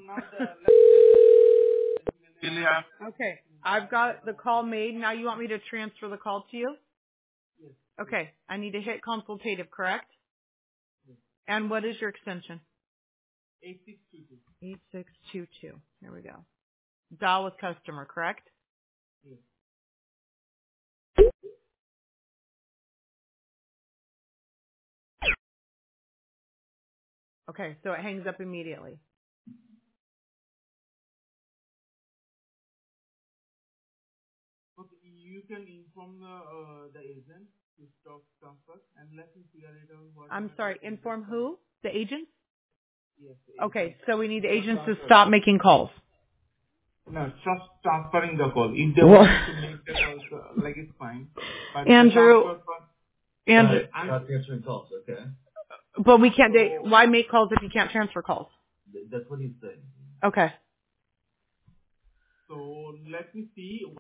Ilya. Okay. I've got the call made. Now you want me to transfer the call to you? Okay. I need to hit consultative, correct? And what is your extension? 8622. 8622. Here we go. Dial with customer, correct? Okay, so it hangs up immediately. Okay, you can inform the agent to stop transfer and let me figure it out. I'm sorry, inform who? The agent? Yes. Okay, so we need agents to stop making calls. No, just transferring the call. If they want to make the call, like it's fine. But Andrew, I'm not answering calls, okay? but we can't, why make calls if you can't transfer calls? That's what he's saying. Okay. So let me see.